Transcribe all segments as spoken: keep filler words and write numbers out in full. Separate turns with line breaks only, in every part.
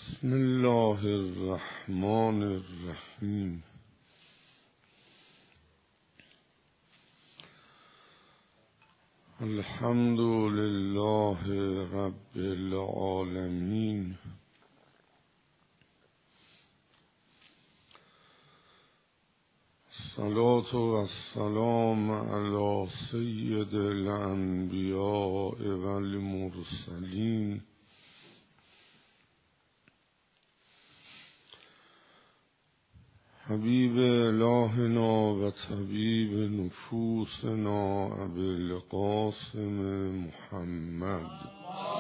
بسم الله الرحمن الرحیم. الحمد لله رب العالمین. الصلاة والسلام علی سید الانبیاء والمرسلین حبیب الهنا و طبیب نفوسنا ابی القاسم محمد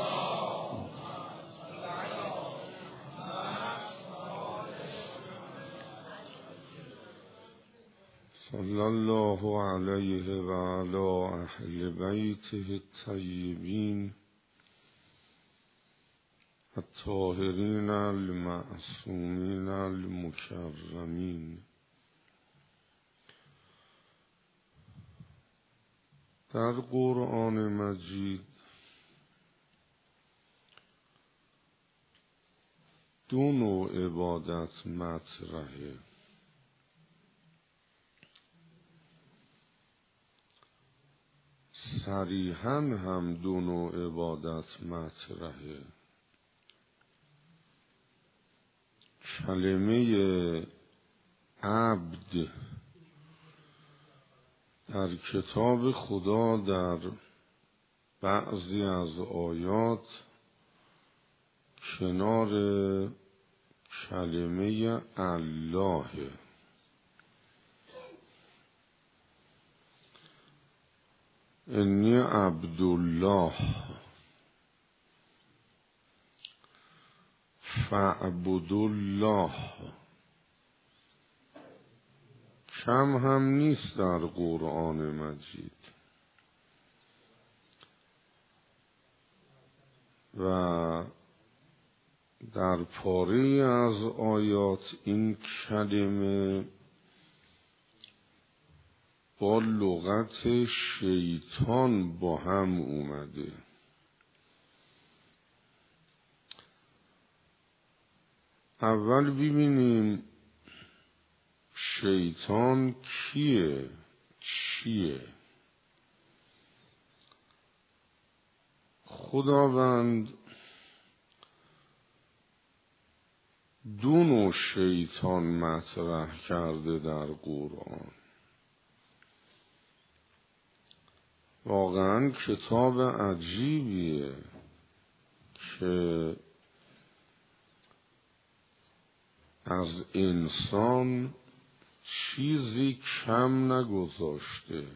صلی الله علیه و علی اهل بیته الطیبین الطاهرین المعصومین المکرمین. در قرآن مجید دو نوع عبادت مطرحه. صریحاً هم دو نوع عبادت مطرحه. کلمه عبد در کتاب خدا در بعضی از آیات کنار کلمه الله، انی عبدالله فاعبدوا الله، کم هم نیست در قرآن مجید. و در پاره از آیات این کلمه با لغت شیطان با هم اومده. اول ببینیم شیطان کیه، چیه؟ خداوند دو نوع شیطان مطرح کرده در قرآن. واقعا کتاب عجیبیه که از انسان چیزی کم نگذاشته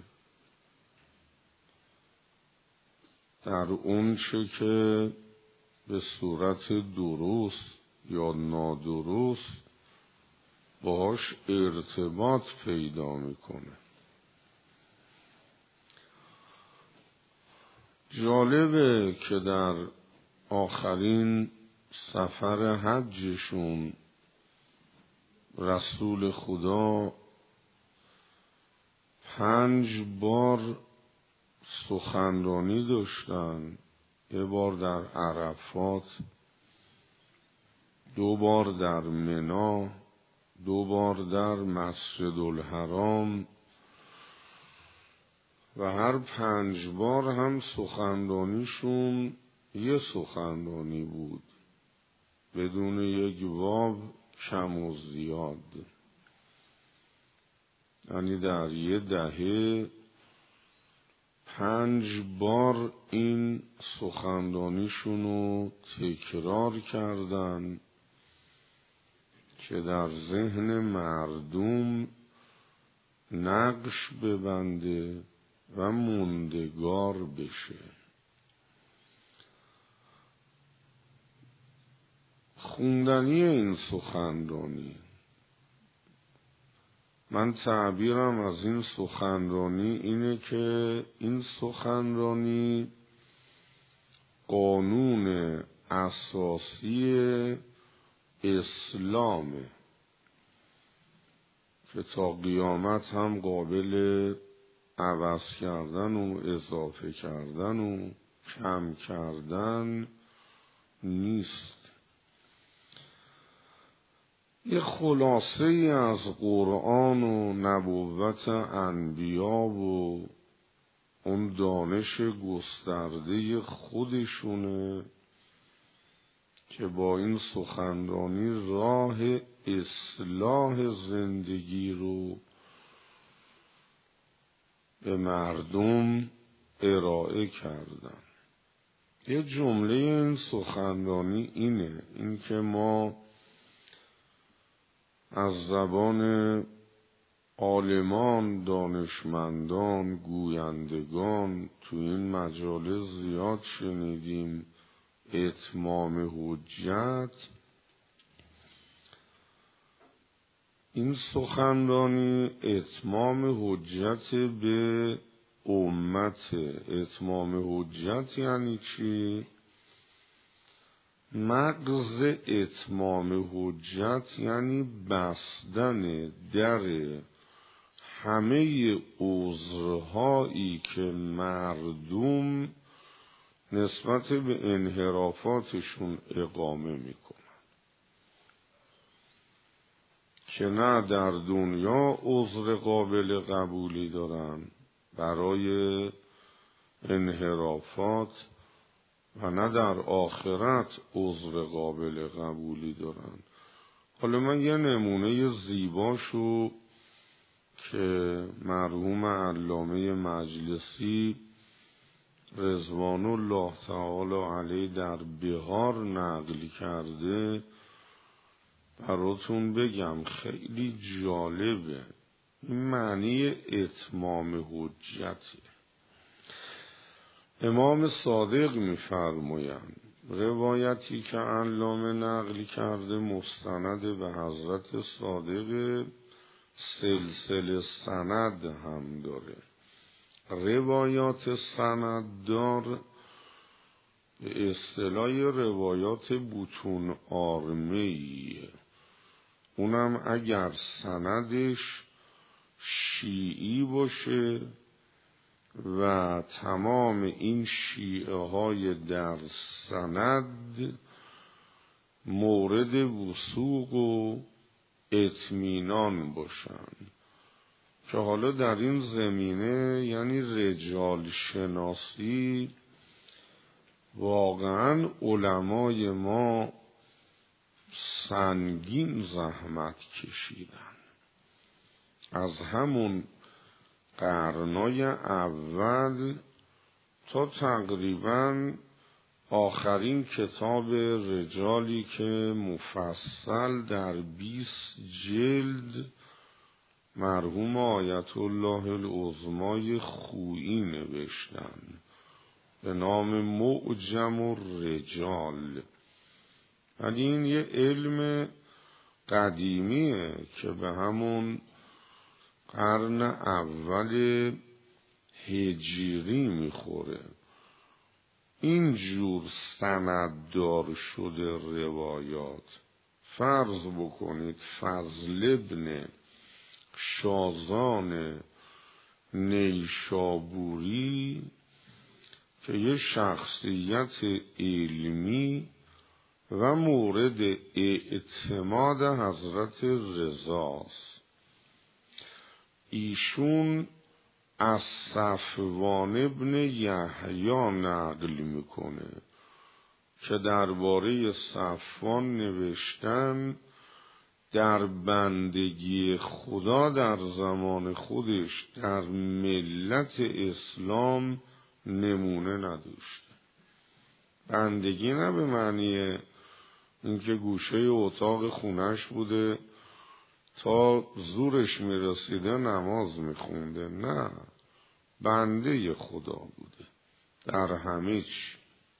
در اون چه که به صورت درست یا نادرست باش ارتباط پیدا میکنه. جالبه که در آخرین سفر حجشون رسول خدا پنج بار سخنرانی داشتن. یه بار در عرفات، دو بار در منی، دو بار در مسجد الحرام و هر پنج بار هم سخنرانیشون یه سخنرانی بود بدون یک واو کم و زیاد. یعنی در یه دهه پنج بار این سخنرانیشونو تکرار کردن که در ذهن مردم نقش ببنده و موندگار بشه. خوندنی این سخنرانی، من تعبیرم از این سخنرانی اینه که این سخنرانی قانون اساسی اسلامه که تا قیامت هم قابل عوض کردن و اضافه کردن و کم کردن نیست. یه خلاصه ای از قرآن و نبوت انبیا و اون دانش گسترده خودشونه که با این سخنرانی راه اصلاح زندگی رو به مردم ارائه کردن. یه جمله این سخنرانی اینه، این که ما از زبان عالمان، دانشمندان، گویندگان تو این مجالس زیاد شنیدیم اتمام حجت. این سخنرانی اتمام حجت به امت. اتمام حجت یعنی چی؟ مغز اتمام حجت یعنی بستن در همه عذرهایی که مردم نسبت به انحرافاتشون اقامه میکنن، که نه در دنیا عذر قابل قبولی دارن برای انحرافات و نه در آخرت عذر قابل قبولی دارن. حالا من یه نمونه زیباشو که مرحوم علامه مجلسی رضوان الله تعالی علیه در بهار نقل کرده براتون بگم، خیلی جالبه. این معنی اتمام حجته. امام صادق می‌فرمایند، روایتی که علامه نقل کرده مستند به حضرت صادق، سلسله سند هم داره. روایات سنددار به اصطلاح روایات بطون آرمه‌ایه. اونم اگر سندش شیعی باشه و تمام این شیعه های در سند مورد وثوق و اطمینان باشن، که حالا در این زمینه یعنی رجال شناسی واقعا علمای ما سنگین زحمت کشیدن. از همون قرنای اول تا تقریبا آخرین کتاب رجالی که مفصل در بیست جلد مرحوم آیت الله العظمای خویی نوشتن به نام معجم الرجال. ولی این یه علم قدیمیه که به همون قرن اول هجری میخوره. اینجور سنددار شده روایات. فرض بکنید فضل ابن شازان نیشابوری که یه شخصیت علمی و مورد اعتماد حضرت رضاست، ایشون از صفوان ابن یحیی نقل میکنه که درباره صفوان نوشتن در بندگی خدا در زمان خودش در ملت اسلام نمونه نداشته. بندگی نه به معنی اینکه گوشه اتاق خونش بوده تا زورش میرسیده نماز میخونده، نه، بنده خدا بوده در همه چی.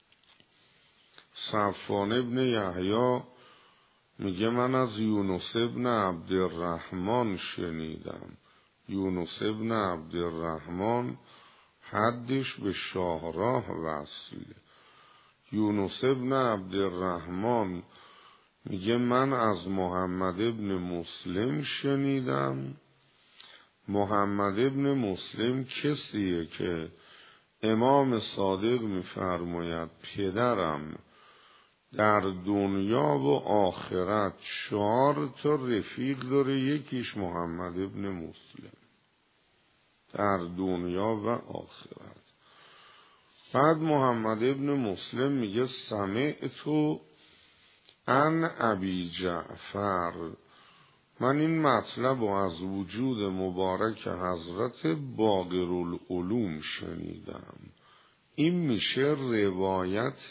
صفوان ابن یحیی میگه من از یونس ابن عبدالرحمن شنیدم. یونس ابن عبدالرحمن حدش به شاهراه وصله. یونس ابن عبدالرحمن میگه من از محمد ابن مسلم شنیدم. محمد ابن مسلم کسیه که امام صادق میفرماید پدرم در دنیا و آخرت چهار تا رفیق داره، یکیش محمد ابن مسلم در دنیا و آخرت. بعد محمد ابن مسلم میگه سمعت عن ابی جعفر، من این مطلب رو از وجود مبارک حضرت باقرالعلوم شنیدم. این میشه روایت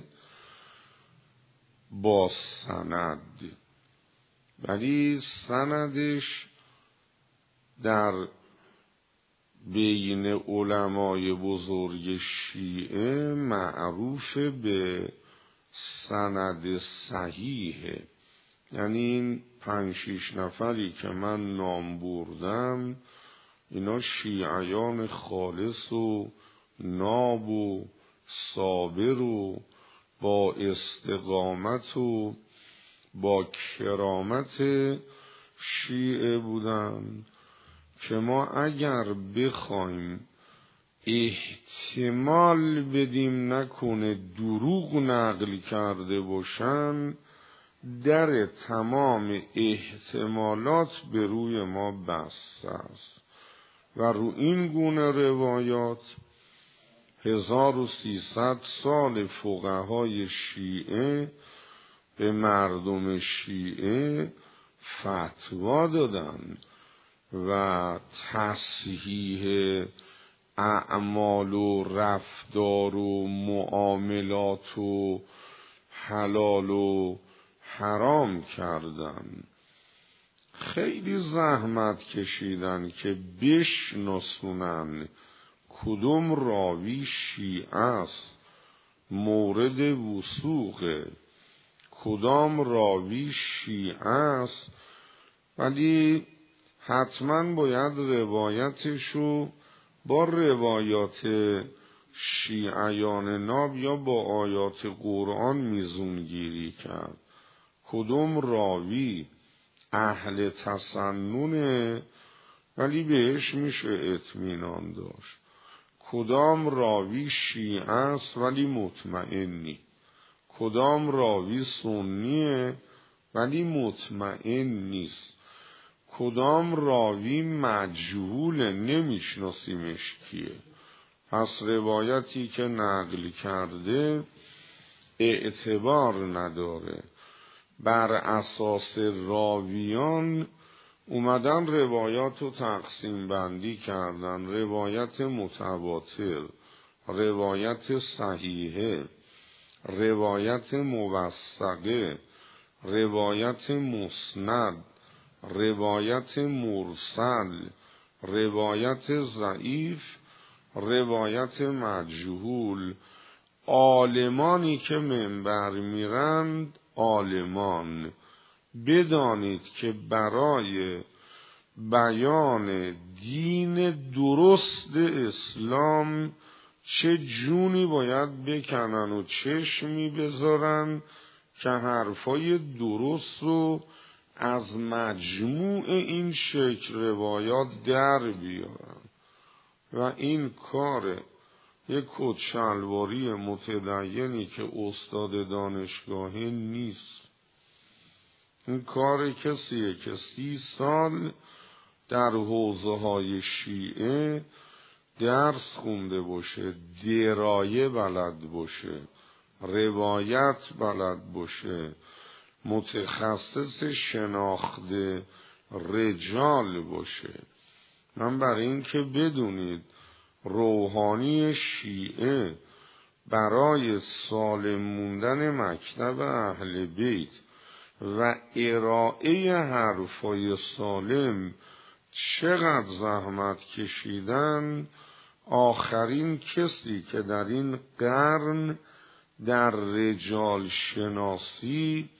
با سند، ولی سندش در بین علمای بزرگ شیعه معروف به سند صحیحه. یعنی این پنج شیش نفری که من نام بردم اینا شیعیان خالص و ناب و صابر و با استقامت و با کرامت شیعه بودن که ما اگر بخوایم احتمال بدیم نکنه دروغ نقل کرده باشن، در تمام احتمالات به روی ما بسته است و رو این گونه روایات هزار و سیصد سال فقهای شیعه به مردم شیعه فتوا دادن و تصحیح اعمال و رفتار و معاملات و حلال و حرام کردن. خیلی زحمت کشیدن که بشناسونن کدوم راوی شیعه است مورد وثوقه، کدام راوی شیعه است، ولی حتما باید روایتشو با روایات شیعیان ناب یا با آیات قرآن میزونگیری کرد. کدوم راوی اهل تسننه ولی بهش میشه اطمینان داشت، کدام راوی شیعه است ولی مطمئنی، کدام راوی سنیه ولی مطمئن نیست، کدام راوی مجهول نمیشناسیمش کیه. پس روایتی که نقل کرده اعتبار نداره. بر اساس راویان اومدن روایات رو تقسیم بندی کردن: روایت متواتر، روایت صحیحه، روایت موثقه، روایت مسند، روایت مرسل، روایت ضعیف، روایت مجهول. عالمانی که منبر میرند عالمان، بدانید که برای بیان دین درست اسلام چه جونی باید بکنن و چشمی بذارن که حرفای درست رو از مجموع این شکل روایات در بیارن. و این کار یک کتشلواری متدینی که استاد دانشگاهی نیست. این کار کسیه که سی سال در حوزه های شیعه درس خونده باشه، درایه بلد باشه، روایت بلد باشه، متخصص شناخت رجال باشه. من برای این که بدونید روحانی شیعه برای سالم موندن مکتب اهل بیت و ارائه حرفای سالم چقدر زحمت کشیدن، آخرین کسی که در این قرن در رجال شناسی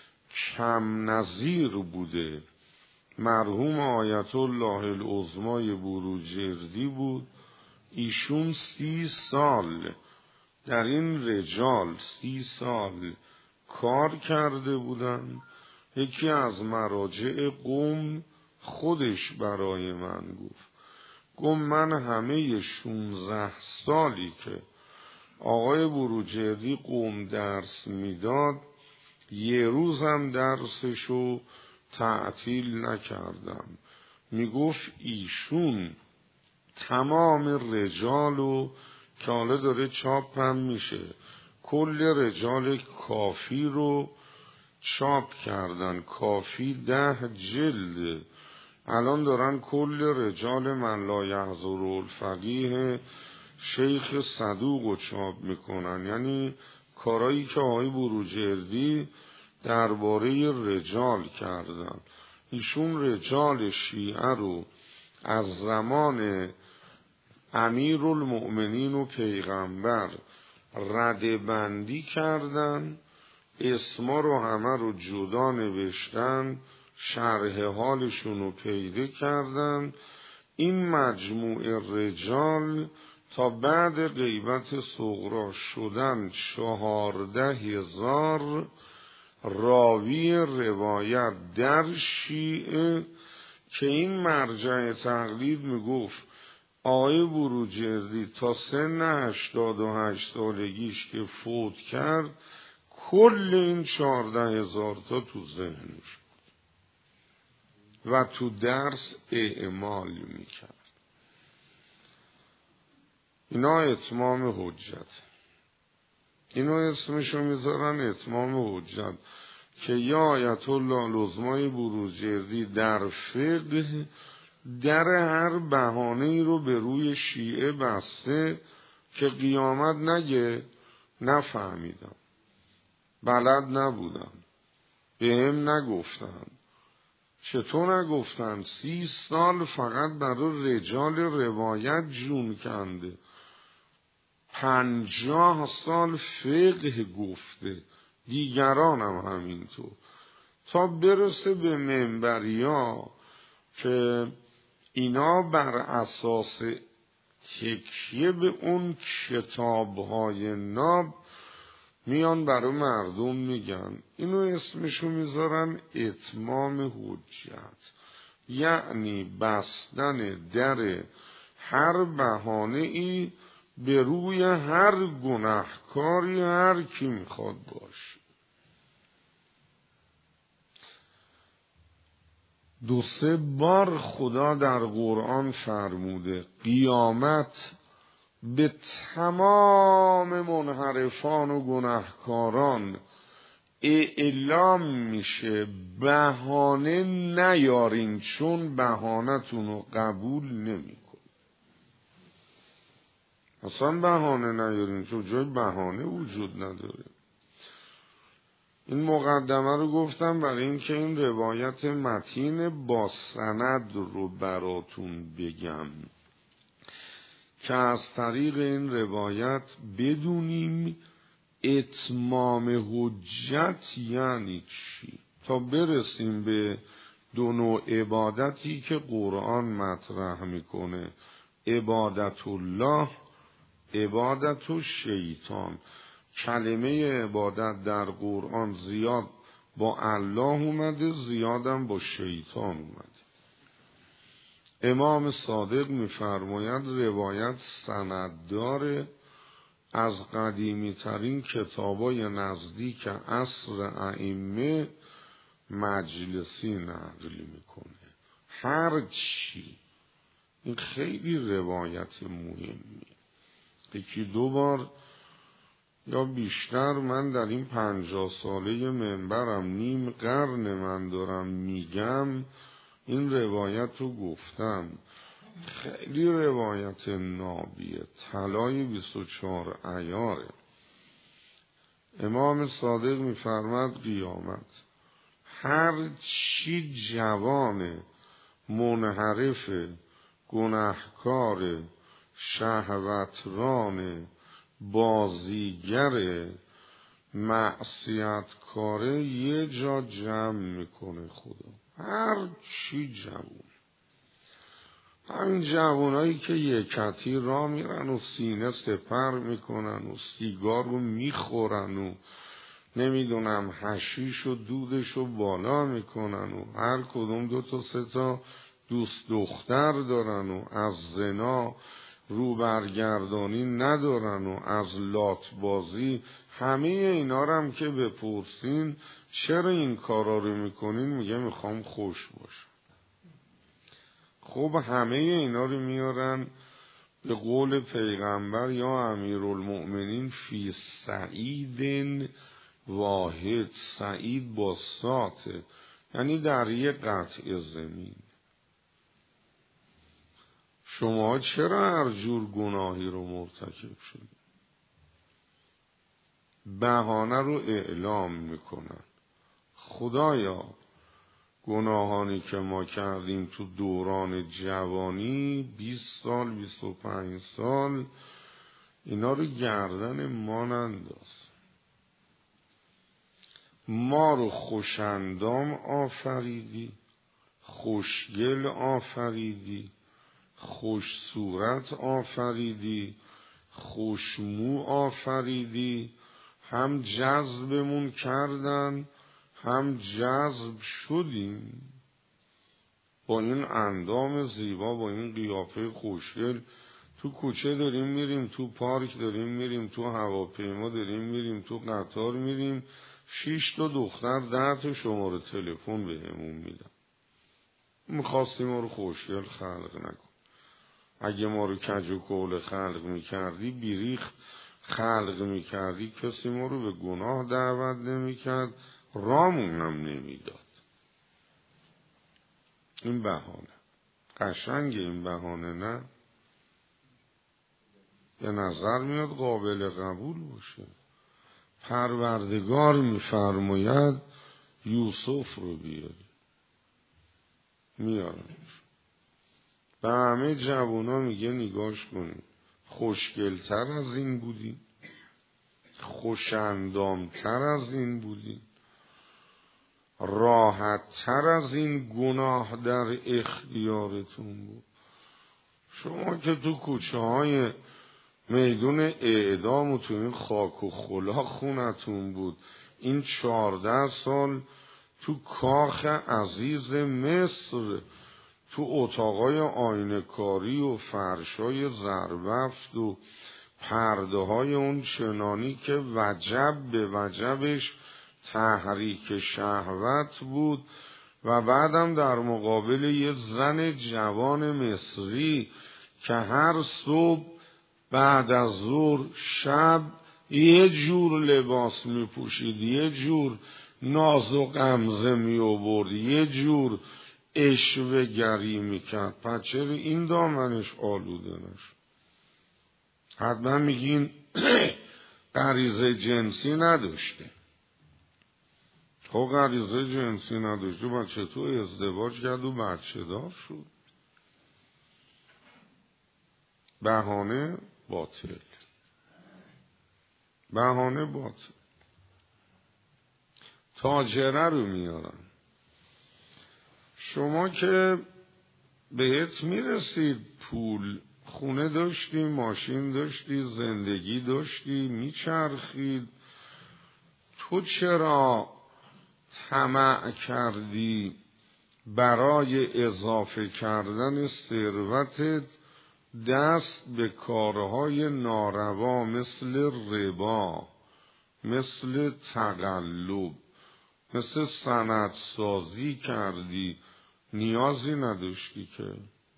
کم نظیر بوده مرحوم آیت الله العظمای بروجردی بود. ایشون سی سال در این رجال سی سال کار کرده بودن. یکی از مراجع قم خودش برای من گفت، گفت من همه شونزده سالی که آقای بروجردی قم درس میداد، یه روزم درسشو تعطیل نکردم. میگفت ایشون تمام رجالو که حالا داره چاپ هم میشه، کل رجال کافی رو چاپ کردن. کافی ده جلد، الان دارن کل رجال من لا یحضر الفقیه شیخ صدوق رو چاپ میکنن. یعنی کارایی که آقای بروجردی درباره رجال کردن. ایشون رجال شیعه رو از زمان امیرالمؤمنین و پیغمبر ردبندی کردن، اسما رو همه رو جدا نوشتن، شرح حالشون رو پیدا کردن. این مجموعه رجال تا بعد غیبت صغرا شدن چهارده هزار راوی روایت در شیعه، که این مرجع تقلید میگفت آقای بروجردی تا سن هشتاد و هشت سالگیش که فوت کرد کل این چهارده هزار تا تو ذهنش و تو درس اعمال میکرد. اینا اتمام حجت، اینو اسمشو میذارن اتمام حجت، که یا آیت الله العظمای بروجردی در فقه در هر بهانه‌ای رو به روی شیعه بسته که قیامت نگه نفهمیدم، بلد نبودم، بهم نگفتن. چطور نگفتن؟ سی سال فقط برای رجال روایت جون کنده، پنجاه سال فقه گفته، دیگران هم همینطور، تا برسه به منبریا که اینا بر اساس تکیه به اون کتابهای ناب میان برای مردم میگن. اینو اسمشو میذارن اتمام حجت، یعنی بستن در هر بهانه ای به روی هر گناهکاری هر کی میخواد باشه. دو سه بار خدا در قرآن فرموده قیامت به تمام منحرفان و گناهکاران اعلام میشه بهانه نیارین، چون بهانه‌تون رو قبول نمیکنه. اصلا بهانه نیارین، چون جای بهانه وجود نداره. این مقدمه رو گفتم برای اینکه این روایت متین با سند رو براتون بگم که از طریق این روایت بدونیم اتمام حجت یعنی چی، تا برسیم به دو نوع عبادتی که قرآن مطرح میکنه، عبادت الله، عبادت و شیطان. کلمه عبادت در قرآن زیاد با الله اومده، زیادم با شیطان اومده. امام صادق میفرماید روایت سند داره، از قدیمی ترین کتابای نزدیک عصر ائمه مجلسی نقل میکنه. هر چی، این خیلی روایت مهمیه. یکی دو بار یا بیشتر من در این پنجاه ساله منبرم، نیم قرن من دارم میگم، این روایت رو گفتم. خیلی روایت نابیه، طلای بیست و چهار عیاره. امام صادق میفرماد قیامت هر چی جوان منحرف گناهکار شهوتران بازیگر معصیتکاره یه جا جمع میکنه خدا. هر چی جوان، همین جوانایی که یکتی را میرن و سینه سپر میکنن و سیگار رو میخورن و نمیدونم حشیش و دودش رو بالا میکنن و هر کدوم دو تا سه تا دوست دختر دارن و از زنا رو برگردانی ندارن و از لات بازی، همه اینا رو هم که بپرسین چرا این کارا رو میکنین، میگه میخوام خوش باشم. خب همه اینا رو میارن به قول پیغمبر یا امیرالمؤمنین فی سعید واحد، سعید با ساته، یعنی در یک قطع زمین. شما چرا هر جور گناهی رو مرتکب شدید؟ بهانه رو اعلام میکنن. خدایا گناهانی که ما کردیم تو دوران جوانی، بیست سال بیست و پنج سال، اینا رو گردن ما ننداز. ما رو خوشندام آفریدی، خوشگل آفریدی، خوش صورت آفریدی، خوشمو آفریدی، هم جذبمون کردن هم جذب شدیم. با این اندام زیبا، با این قیافه خوشگل، تو کوچه داریم میریم، تو پارک داریم میریم، تو هواپیما داریم میریم، تو قطار میریم، شش تا دختر ده تا شماره تلفن بهمون میدن. میخواستی ما رو خوشگل خلق نکن. اگه ما رو کج و کول خلق میکردی، بیریخ خلق میکردی، کسی ما رو به گناه دعوت نمیکرد، رامون هم نمیداد. این بهانه قشنگه، این بهانه نه؟ به نظر میاد قابل قبول باشه. پروردگار میفرماید یوسف رو بیاری، میارنش. به همه جوونا میگه نگاش کنید، خوشگلتر از این بودی، خوشندامتر از این بودی، راحتتر از این گناه در اختیارتون بود. شما که تو کوچه های میدون اعدام و تو این خاک و خلا خونتون بود، این چهارده سال تو کاخ عزیز مصر، تو اتاقای آینه‌کاری و فرشای زربفت و پرده های اون چنانی که وجب به وجبش تحریک شهوت بود، و بعدم در مقابل یه زن جوان مصری که هر صبح بعد از ظهر شب یه جور لباس می پوشید، یه جور ناز و غمزه می آورد، یه جور اشوه گری می کرد. پس چرا این دامنش آلوده نشد؟ حتما میگین غریزه جنسی نداشته. خب غریزه جنسی نداشته، بچه تو ازدواج کرد و بچه دار شد. بهانه باطل، بهانه باطل. تاجره رو میارن. شما که بهت میرسید پول، خونه داشتی، ماشین داشتی، زندگی داشتی، میچرخید، تو چرا طمع کردی برای اضافه کردن ثروتت دست به کارهای ناروا مثل ربا، مثل تقلب، مثل سندسازی کردی؟ نیازی نداشتی که.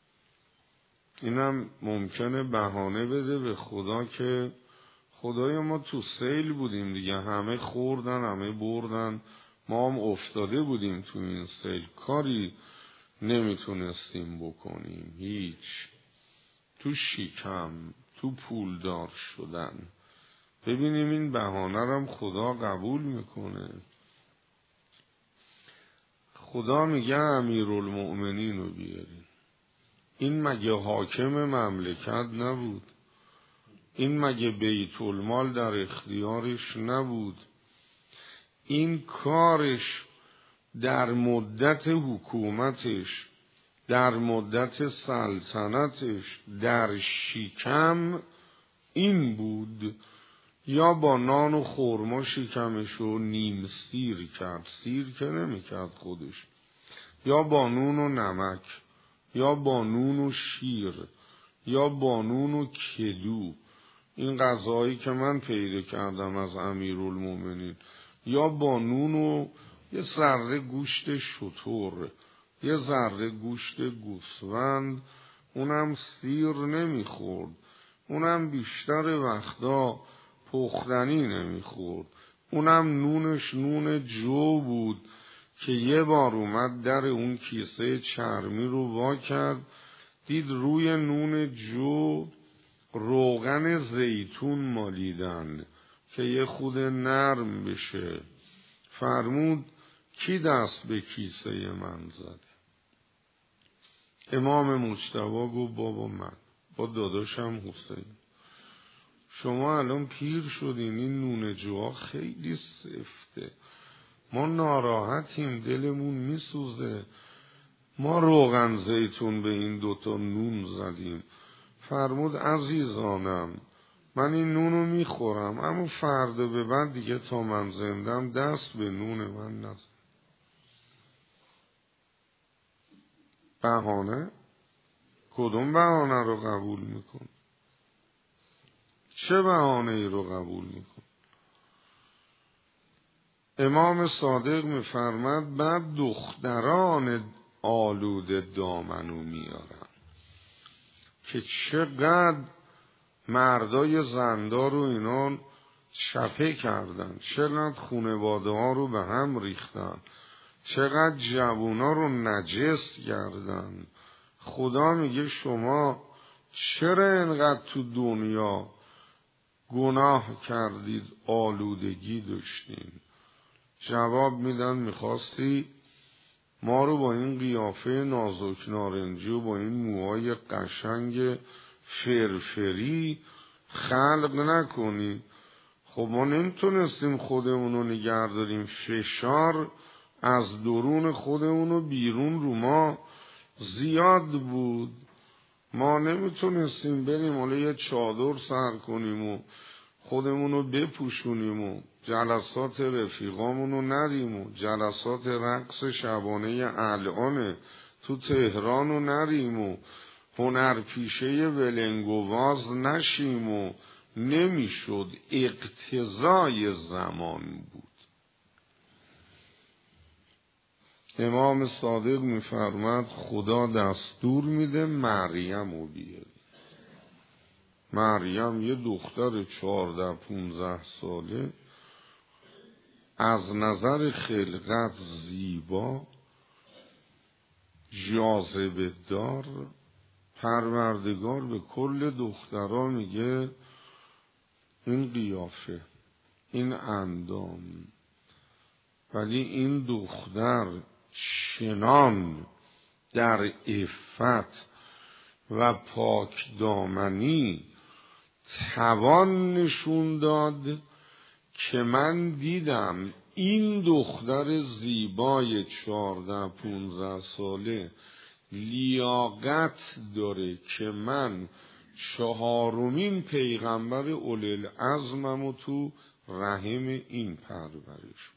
اینم ممکنه بهانه بده به خدا که خدای ما تو سیل بودیم دیگه، همه خوردن همه بردن، ما هم افتاده بودیم تو این سیل، کاری نمیتونستیم بکنیم، هیچ. تو شیکم، تو پولدار شدن. ببینیم این بهانه رو هم خدا قبول میکنه. خدا میگه امیرالمؤمنین رو بیارین. این مگه حاکم مملکت نبود؟ این مگه بیت المال در اختیارش نبود؟ این کارش در مدت حکومتش، در مدت سلطنتش در شیکم این بود، یا با نان و خورما شکمش رو نیم سیر کرد، سیر که نمی کرد خودش، یا با نون و نمک، یا با نون و شیر، یا با نون و کدو، این غذایی که من پیدا کردم از امیرالمومنین، یا با نون و یه ذره گوشت شتر، یه ذره گوشت گوسفند، اونم سیر نمیخورد، اونم بیشتر وقتا پختنی نمیخورد، اونم نونش نون جو بود که یه بار اومد در اون کیسه چرمی رو وا کرد، دید روی نون جو روغن زیتون مالیدن که یه خود نرم بشه. فرمود کی دست به کیسه من زده؟ امام مجتبی گفت بابا من، با داداشم حسین. شما الان پیر شدین، این نون جوها خیلی سفته، ما ناراحتیم، دلمون میسوزه، ما روغن زیتون به این دوتا نون زدیم. فرمود عزیزانم من این نونو میخورم، اما فردا به بعد دیگه تا من زندم دست به نون من نزن. بهانه؟ کدوم بهانه رو قبول میکن؟ چه بهانه ای رو قبول میکن؟ امام صادق میفرماد بعد دختران آلوده دامنو میارن که چقدر مردای زندار رو اینا چپه کردن، چقدر خونواده ها رو به هم ریختن، چقدر جوونا رو نجس کردن. خدا میگه شما چرا اینقدر تو دنیا گناه کردید، آلودگی داشتین؟ جواب میدن میخواستی ما رو با این قیافه نازک نارنجی و با این موهای قشنگ فرفری خلق نکنی. خب ما نمیتونستیم خودمونو نگه داریم، فشار از درون خودمونو بیرون رو ما زیاد بود، ما نمیتونستیم بریم حالا یه چادر سر کنیم و خودمونو بپوشونیم و جلسات رفیقامونو نریم و جلسات رقص شبانه الان تو تهرانو نریم و هنرپیشه ولنگواز نشیم و نمیشد، اقتضای زمان بود. امام صادق میفرماد خدا دستور میده مریم رو بیاری. مریم یه دختر چهارده پونزده ساله، از نظر خلقت زیبا، جاذبه دار. پروردگار به کل دخترها میگه این قیافه، این اندام، ولی این دختر چنان در عفت و پاک دامنی توان نشون داد که من دیدم این دختر زیبای چهارده پونزده ساله لیاقت داره که من چهارمین پیغمبر اولوالعزمم و تو رحم این پرورش.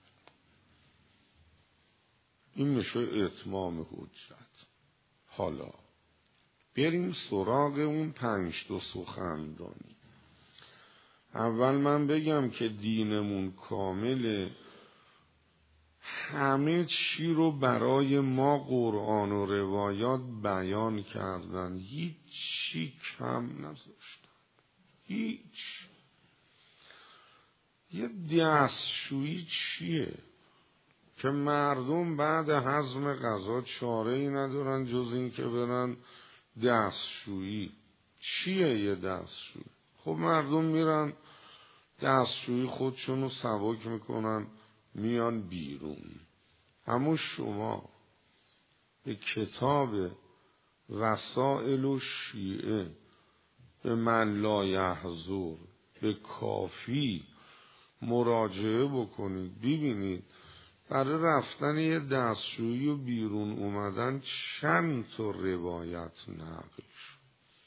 این میشه اتمام حجت. حالا بریم سراغ اون پنج تا سخنرانی. اول من بگم که دینمون کامله، همه چی رو برای ما قرآن و روایات بیان کردن، هیچ چی کم نذاشتن. هیچ. یه دستشویی چیه که مردم بعد هضم غذا چاره ای ندارن جز این که برن دستشویی؟ چیه یه دستشویی؟ خب مردم میرن دستشویی خودشونو سبک میکنن میان بیرون. اما شما به کتاب رسائل و شیعه، به من لا یحضر، به کافی مراجعه بکنید، ببینید برای رفتن یه دستشویی و بیرون اومدن چند تا روایت نقل شد.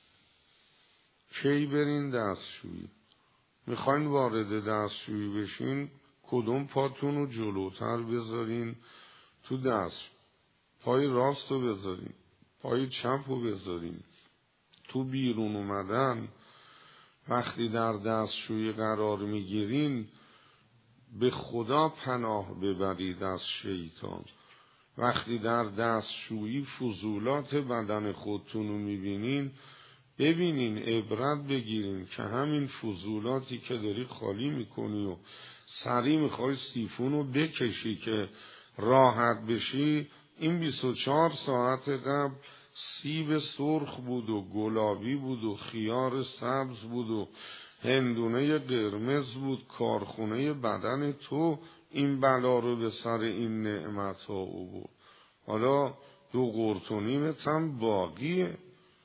کی برین دستشویی؟ میخواین وارد دستشویی بشین، کدوم پاتون رو جلوتر بذارین تو دست؟ پای راست رو بذارین، پای چپ رو بذارین، تو بیرون اومدن وقتی در دستشویی قرار میگیرین به خدا پناه ببرید از شیطان. وقتی در دستشویی فضولات بدن خودتون رو میبینین، ببینین، عبرت بگیرین که همین فضولاتی که داری خالی میکنی و سریع میخوای سیفون رو بکشی که راحت بشی، این بیست و چهار ساعت قبل سیب سرخ بود و گلابی بود و خیار سبز بود و هندونه قرمز بود. کارخونه بدن تو این بلا رو به سر این نعمت ها آورد. حالا دو قرت و نیمت هم باقیه.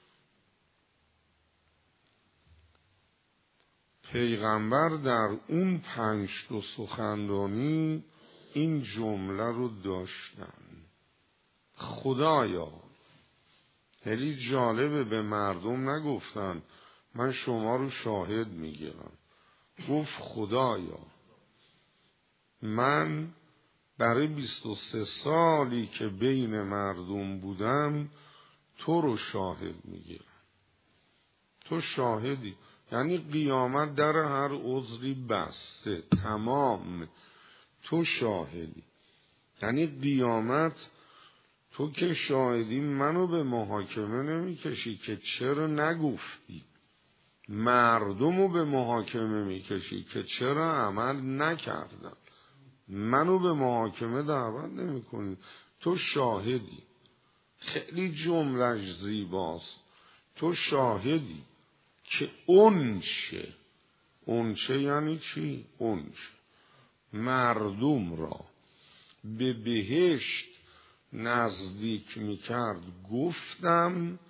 پیغمبر در اون پنج تا سخنرانی این جمله رو داشتن: خدایا. خیلی جالبه، به مردم نگفتن من شما رو شاهد میگیرم، گفت خدایا من برای بیست و سه سالی که بین مردم بودم تو رو شاهد میگیرم. تو شاهدی، یعنی قیامت در هر عذری بسته تمام، تو شاهدی. یعنی قیامت تو که شاهدی منو به محاکمه نمیکشی که چرا نگفتی، مردمو به محاکمه میکشی که چرا عمل نکردن، منو به محاکمه دعوت نمی کنی، تو شاهدی. خیلی جملهش زیباست. تو شاهدی که اونچه اونچه یعنی چی؟ اونچه مردم را به بهشت نزدیک میکرد گفتم،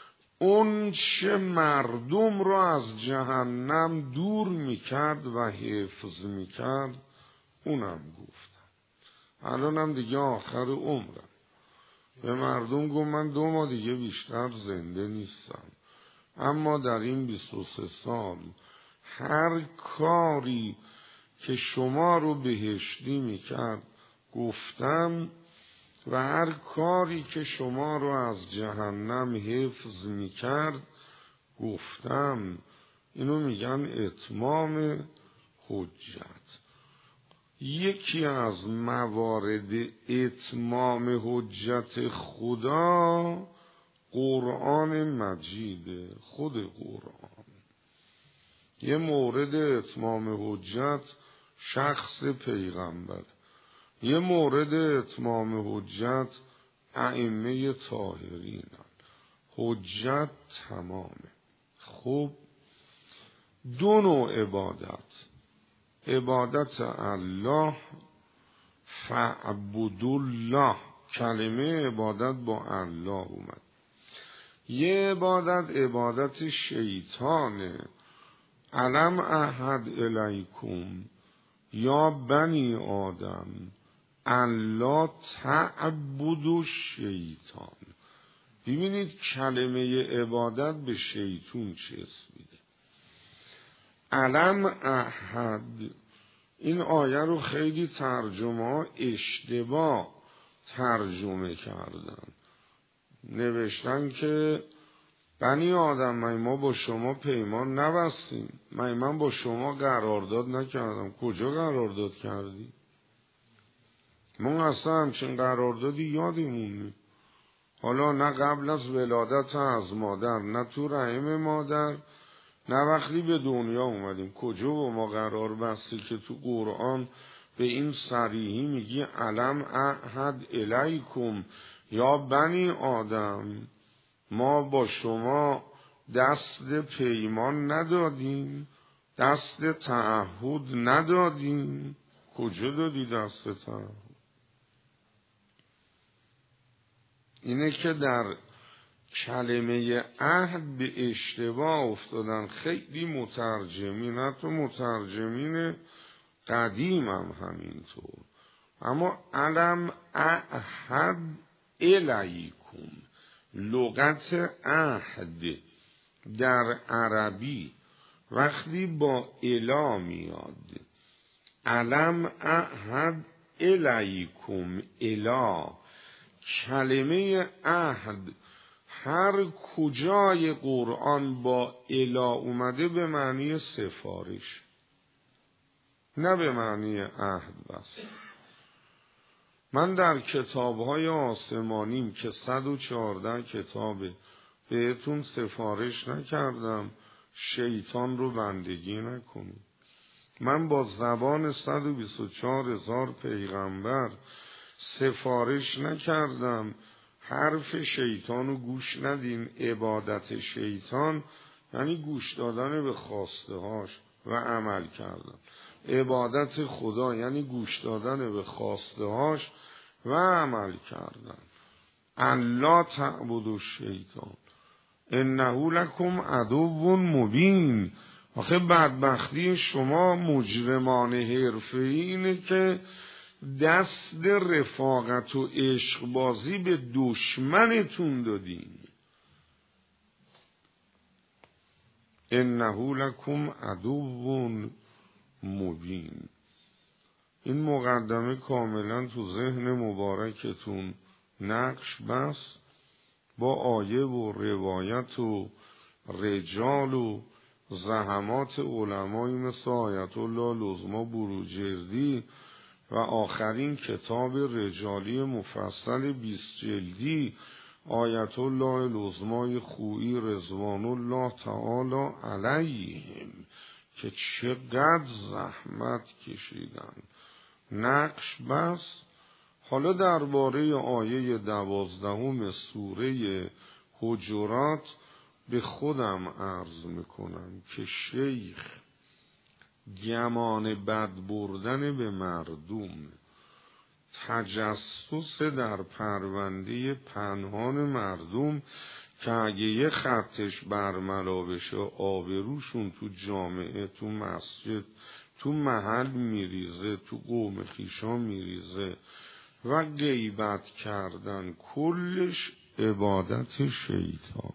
اونچه مردم را از جهنم دور میکرد و حفظ میکرد اونم گفتم. الانم دیگه آخر عمرم به مردم گفت من دو ماه دیگه بیشتر زنده نیستم، اما در این بیست و سه سال هر کاری که شما رو بهشتی میکرد گفتم و هر کاری که شما رو از جهنم حفظ میکرد گفتم. اینو میگن اتمام حجت. یکی از موارد اتمام حجت خدا قرآن مجیده، خود قرآن. یه مورد اتمام حجت شخص پیغمبر، یه مورد اتمام حجت ائمه طاهرین. حجت تمامه. خب دو نوع عبادت: عبادت الله، فاعبدوا الله. کلمه عبادت با الله اومد. یه عبادت عبادت شیطانه: الم اعهد الیکم یا بنی آدم الا تعبدوا شیطان. ببینید کلمه عبادت به شیطون چسبیده. الم اعهد، این آیه رو خیلی ترجمه ها اشتباه ترجمه کردن، نوشتن که بنی آدم من ما با شما پیمان نبستیم، من من با شما قرارداد نکردم. کجا قرارداد کردی؟ ما اصلا همچین قراردادی یادمون نیست. حالا نه قبل از ولادت از مادر، نه تو رحم مادر، نه وقتی به دنیا اومدیم. کجا با ما قرار بستی که تو قرآن به این صریحی میگی الم اعهد الیکم یا بنی آدم، ما با شما دست پیمان ندادیم، دست تعهد ندادیم. کجا دادی دست تعهد؟ اینه که در کلمه عهد به اشتباه افتادن خیلی مترجمین، حتی مترجمین قدیم هم همینطور. اما الم اعهد الیکم، لغت عهد در عربی وقتی با الا میاد، الم اعهد الیکم الا، کلمه عهد هر کجای قرآن با الا اومده به معنی سفارش، نه به معنی عهد بس. من در کتاب‌های آسمانیم که صد و چهارده کتابه بهتون سفارش نکردم شیطان رو بندگی نکنید. من با زبان صد و بیست و چهار هزار پیغمبر سفارش نکردم حرف شیطان رو گوش ندین. عبادت شیطان یعنی گوش دادن به خواسته هاش و عمل کردن. عبادت خدا یعنی گوش دادن به خواسته هاش و عمل کردن. الا تعبدوا الشیطان انه لکم عدو مبین. آخه بدبختی شما مجرمان حرفه‌ای اینه که دست رفاقت و عشق بازی به دشمنتون دادین. انه لکم عدو مبین. این مقدمه کاملا تو ذهن مبارکتون نقش بس با آیه و روایت و رجال و زحمات علمایی مثل آیت الله لزما بروجردی و آخرین کتاب رجالی مفصل بیست جلدی آیت الله لزمای خویی رضوان الله تعالی علیهم که چقدر زحمت کشیدن نقش بس. حالا درباره آیه دوازدهم سوره حجرات به خودم عرض میکنم که شیخ گمان بد بردن به مردم، تجسس در پرونده پنهان مردم که اگه یه خطش برملا بشه آبروشون تو جامعه، تو مسجد، تو محل میریزه، تو قوم خیشا میریزه و غیبت کردن کلش عبادت شیطان.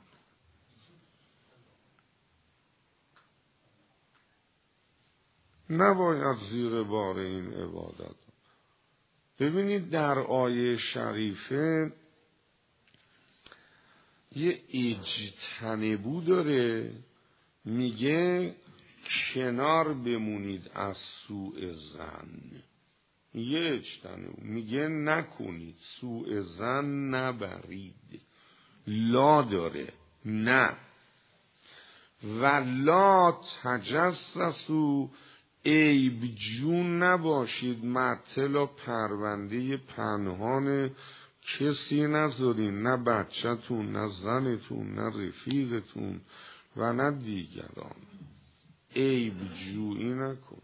نباید زیر بار این عبادت. ببینید در آیه شریفه یه اجتنبو داره، میگه کنار بمونید از سوء ظن. یه اجتنبو میگه نکنید، سوء ظن نبرید. لا داره نه. و لا تجسسوا، عیب جون نباشید، مطلع پرونده پنهان کسی نذارین، نه بچه‌تون، نه زنتون، نه رفیقتون و نه دیگران. عیب جویی نکن،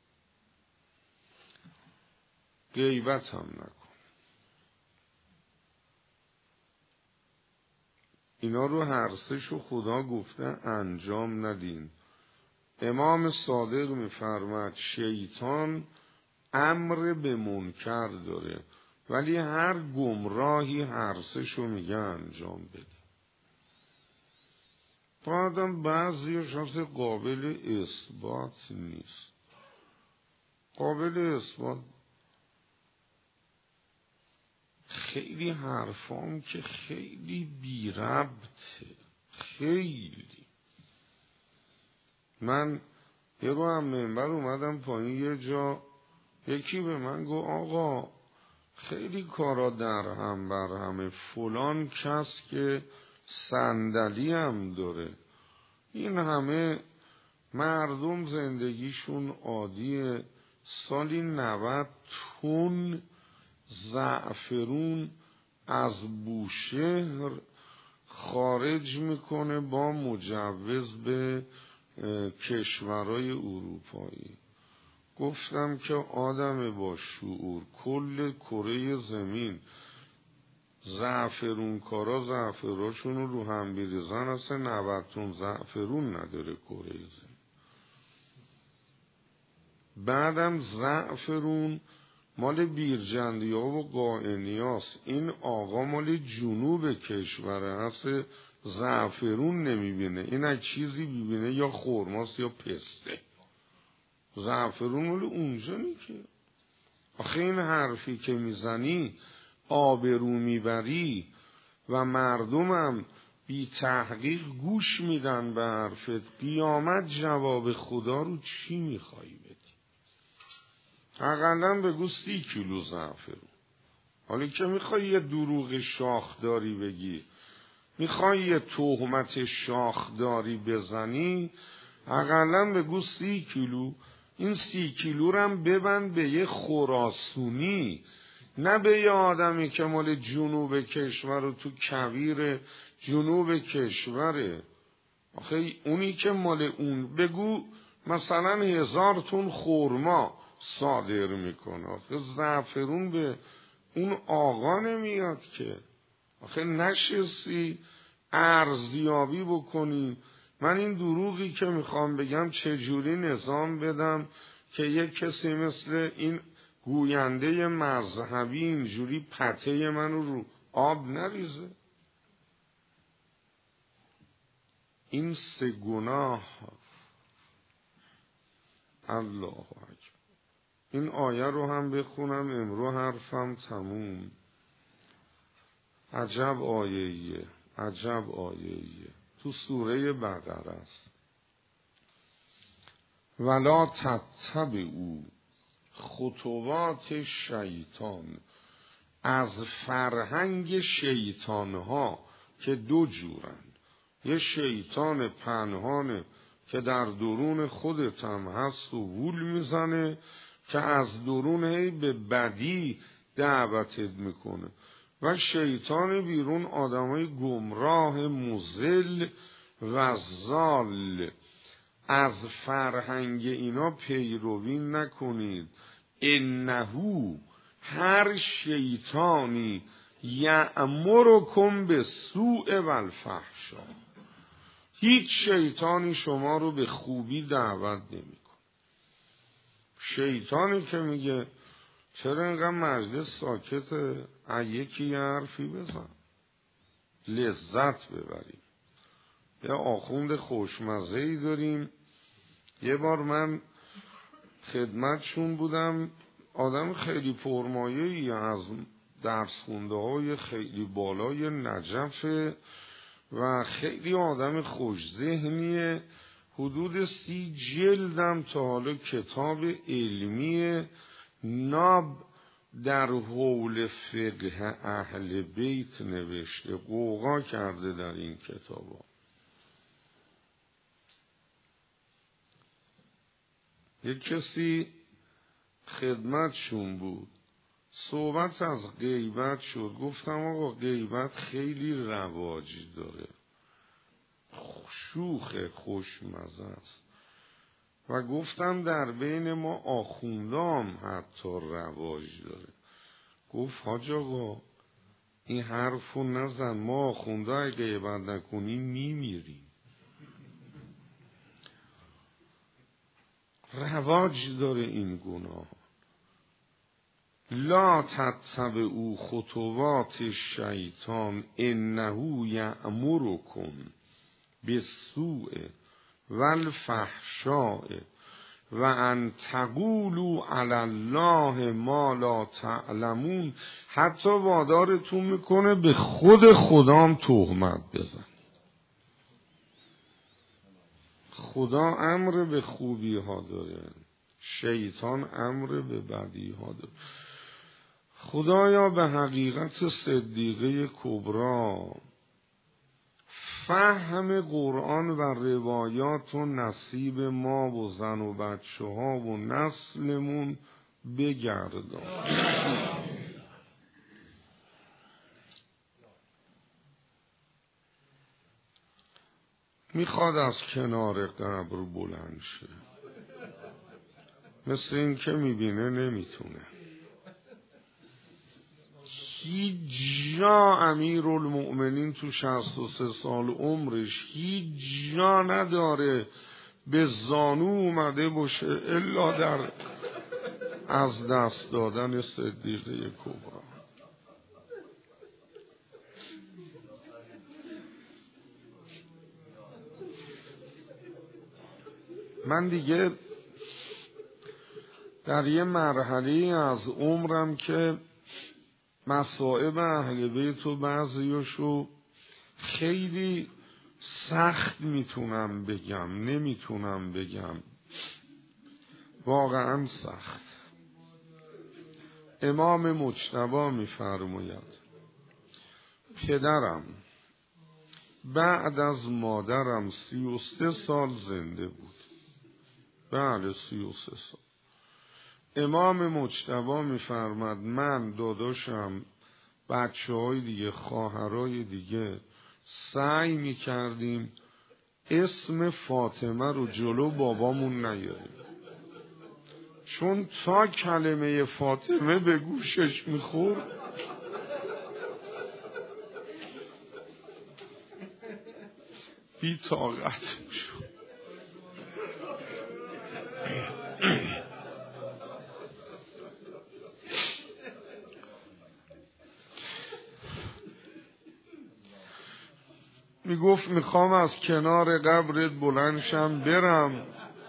غیبت هم نکن. اینا رو هر سه‌شو خدا گفته انجام ندین. امام صادق میفرماد شیطان امر به منکر داره ولی هر گمراهی هر سه‌شو میگه انجام بده. بعدم بعضیش اصلا قابل اثبات نیست. قابل اثبات خیلی حرفام که خیلی بی ربطه. خیلی من یه رو هم منبر اومدم پایین، یه جا یکی به من گفت آقا خیلی کارا در هم بر همه، فلان کس که صندلی هم داره، این همه مردم زندگیشون عادیه، سالی نود تن زعفرون از بوشهر خارج میکنه با مجوز به کشورهای اروپایی. گفتم که آدم با شعور کل کره زمین زعفرون کارا زعفراشون رو رو هم بریزن، اصلا نود تن زعفرون نداره کره زمین. بعدم زعفرون مال بیرجندی ها و قائنی هاست. این آقا مال جنوب کشوره هست، زعفرون نمیبینه. این از چیزی ببینه یا خرماست یا پسته. زعفرون مال اونجا نیکه. آخه این حرفی که میزنی آبرو میبری و مردمم بی تحقیق گوش میدن به حرفت، قیامت جواب خدا رو چی میخوایی بدی؟ حقیقتا بگو سی کیلو زعفرون. حالا که میخوای یه دروغ شاخداری بگی، میخوای یه تهمت شاخداری بزنی، حقیقتا بگو سی کیلو. این سی کیلو رو هم ببند به یه خراسونی، نه به یه آدمی که مال جنوب کشور و تو کویر جنوب کشوره. آخه اونی که مال اون، بگو مثلا هزار تن خرما صادر میکنه. آخه زعفرون به اون آقا نمیاد که. آخه نشستی ارزیابی بکنی من این دروغی که میخوام بگم چجوری نظام بدم که یک کسی مثل این گوینده مذهبی اینجوری پته منو رو آب نریزه. این سه گناه. الله اکبر. این آیه رو هم بخونم امرو حرفم تموم. عجب آیه‌ایه، عجب آیه‌ایه. تو سوره بقره است. ولا تتبعوا خطوات شیطان. از فرهنگ شیطانها که دو جورن، یه شیطان پنهانه که در درون خودت هم هست و وول میزنه که از درون هی به بدی دعوتت میکنه، و شیطان بیرون آدمای گمراه مضل و ضال. از فرهنگ اینا پیروی نکنید. انهو هر شیطانی یأمرکم بالسوء والفحشاء. هیچ شیطانی شما رو به خوبی دعوت نمیکنه. شیطانی که میگه چرا اینقدر مجلس ساکته، یکی حرفی بزن لذت ببریم. یه آخوند خوشمزه‌ای داریم. یه بار من خدمتشون بودم، آدم خیلی پرمایه‌ای از درس خونده های خیلی بالای نجفه و خیلی آدم خوش ذهنیه. حدود سی جلدم تا حالا کتاب علمی ناب در حول فقه اهل بیت نوشته، قوقا کرده در این کتابا. یک کسی خدمتشون بود، صحبت از غیبت شد. گفتم آقا غیبت خیلی رواج داره، شوخ خوشمزه است، و گفتم در بین ما آخوندام حتی رواج داره. گفت حاج آقا این حرفو نزن، ما آخونده اگه غیبت نکنیم میمیریم. رواج داره این گناه. لا تتبعوا خطوات الشیطان انه یأمرکم بالسوء والفحشاء و ان تقولوا علی الله ما لا تعلمون. حتی وادارتون میکنه به خود خدام تهمت بزن. خدا امر به خوبی ها داره، شیطان امر به بدی ها داره. خدایا به حقیقت صدیقه کبرا، فهم قرآن و روایات و نصیب ما و زن و بچه ها و نسلمون بگردان. میخواد از کنار قبر بلند شه، مثل این که میبینه نمیتونه. هیچ جا امیر المؤمنین تو شصت و سه سال عمرش هیچ جا نداره به زانو اومده باشه الا در از دست دادن صدیقه کبرا. من دیگه در یه مرحله از عمرم که مصائب اهل بیت و بعضیاشو خیلی سخت میتونم بگم، نمیتونم بگم، واقعا سخت. امام مجتبی میفرماید پدرم بعد از مادرم سی و سه سال زنده بود. بله سی و سه سال. امام مجتبی میفرماد من داداشم بچه های دیگه خواهرای دیگه سعی میکردیم اسم فاطمه رو جلو بابامون نیاریم، چون تا کلمه فاطمه به گوشش میخورد بی طاقت میشد. میگفت میخوام از کنار قبرت بلند شم برم،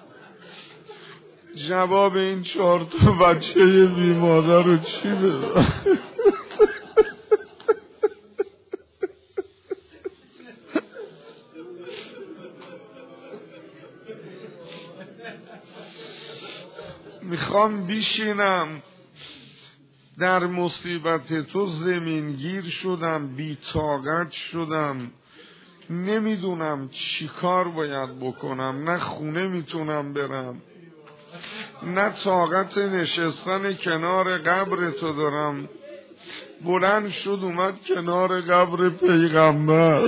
جواب این چهار تا بچه بی مادر رو چی بدم؟ میخوام بیشینم در مصیبت تو زمینگیر شدم، بی طاقت شدم، نمیدونم چی کار باید بکنم، نه خونه میتونم برم، نه طاقت نشستن کنار قبر تو دارم. بلند شد اومد کنار قبر پیغمبر.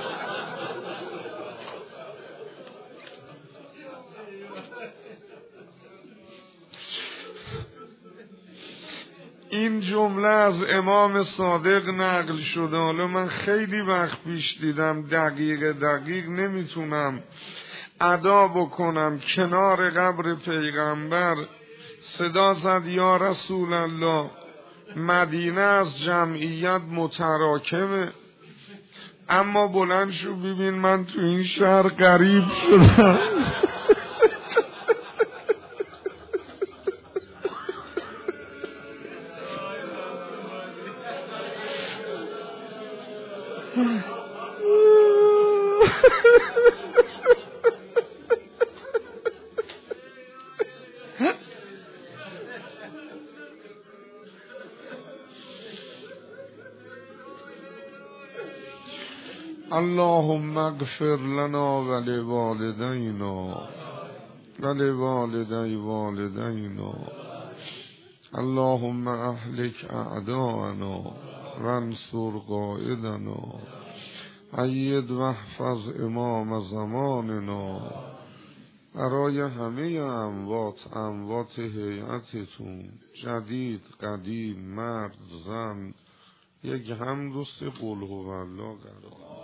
این جمله از امام صادق نقل شده. حالا من خیلی وقت پیش دیدم، دقیق دقیق نمیتونم ادا بکنم. کنار قبر پیغمبر صدا زد یا رسول الله، مدینه از جمعیت متراکمه، اما بلند شو ببین من تو این شهر غریب شدم. اللهم اغفر لنا ولوالدینا ولوالدی والدینا، اللهم اهلك اعداءنا وانصر قائدنا، اید واحفظ امام زماننا. برای همه اموات، اموات هیئتتون، جدید قدیم، مرد زن، یک همدوست قل هو الله قرار